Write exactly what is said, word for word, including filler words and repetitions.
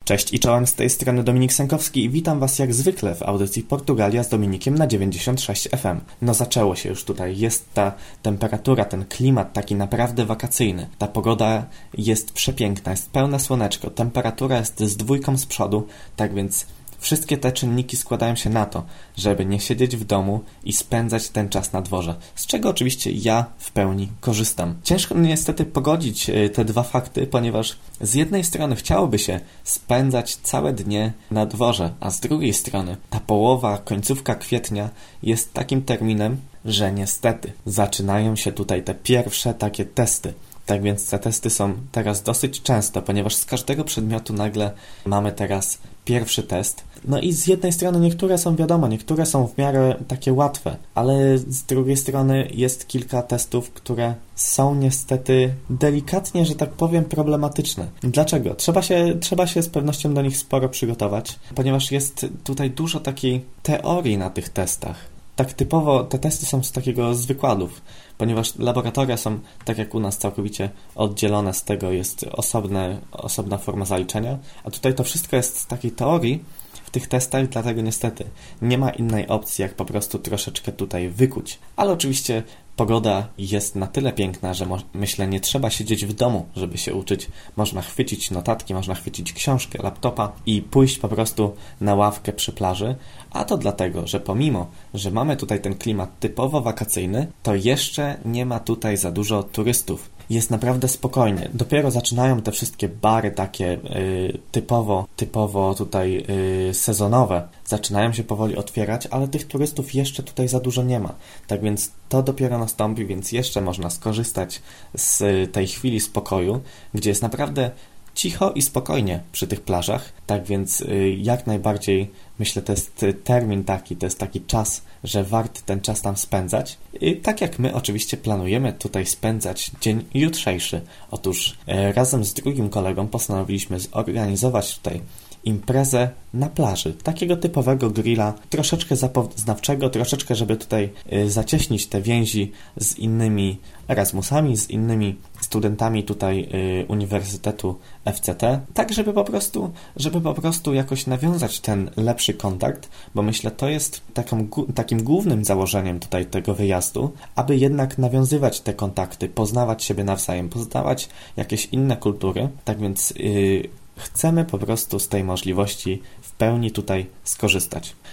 Cześć i czołem, z tej strony Dominik Sękowski i witam Was jak zwykle w audycji Portugalia z Dominikiem na dziewięćdziesiąt sześć F M. No zaczęło się już tutaj, jest ta temperatura, ten klimat taki naprawdę wakacyjny. Ta pogoda jest przepiękna, jest pełne słoneczko, temperatura jest z dwójką z przodu, tak więc wszystkie te czynniki składają się na to, żeby nie siedzieć w domu i spędzać ten czas na dworze, z czego oczywiście ja w pełni korzystam. Ciężko niestety pogodzić te dwa fakty, ponieważ z jednej strony chciałoby się spędzać całe dnie na dworze, a z drugiej strony ta połowa, końcówka kwietnia jest takim terminem, że niestety zaczynają się tutaj te pierwsze takie testy. Tak więc te testy są teraz dosyć często, ponieważ z każdego przedmiotu nagle mamy teraz pierwszy test. No i z jednej strony niektóre są wiadomo, niektóre są w miarę takie łatwe, ale z drugiej strony jest kilka testów, które są niestety delikatnie, że tak powiem, problematyczne. Dlaczego? Trzeba się, trzeba się z pewnością do nich sporo przygotować, ponieważ jest tutaj dużo takiej teorii na tych testach. Tak typowo te testy są z takiego z wykładów, ponieważ laboratoria są, tak jak u nas, całkowicie oddzielone z tego, jest osobne, osobna forma zaliczenia, a tutaj to wszystko jest z takiej teorii w tych testach, dlatego niestety nie ma innej opcji, jak po prostu troszeczkę tutaj wykuć. Ale oczywiście pogoda jest na tyle piękna, że mo- myślę, nie trzeba siedzieć w domu, żeby się uczyć. Można chwycić notatki, można chwycić książkę, laptopa i pójść po prostu na ławkę przy plaży, a to dlatego, że pomimo, że mamy tutaj ten klimat typowo wakacyjny, to jeszcze nie ma tutaj za dużo turystów. Jest naprawdę spokojnie. Dopiero zaczynają te wszystkie bary takie y, typowo, typowo tutaj y, sezonowe. Zaczynają się powoli otwierać, ale tych turystów jeszcze tutaj za dużo nie ma. Tak więc to dopiero nastąpi, więc jeszcze można skorzystać z tej chwili spokoju, gdzie jest naprawdę cicho i spokojnie przy tych plażach. Tak więc y, jak najbardziej myślę, to jest termin taki, to jest taki czas, że warto ten czas tam spędzać. I tak jak my oczywiście planujemy tutaj spędzać dzień jutrzejszy. Otóż e, razem z drugim kolegą postanowiliśmy zorganizować tutaj imprezę na plaży. Takiego typowego grilla, troszeczkę zapoznawczego, troszeczkę, żeby tutaj y, zacieśnić te więzi z innymi Erasmusami, z innymi studentami tutaj y, Uniwersytetu F C T, tak żeby po prostu, żeby po prostu jakoś nawiązać ten lepszy kontakt, bo myślę, to jest taką, takim głównym założeniem tutaj tego wyjazdu, aby jednak nawiązywać te kontakty, poznawać siebie nawzajem, poznawać jakieś inne kultury, tak więc yy, chcemy po prostu z tej możliwości w pełni tutaj skorzystać.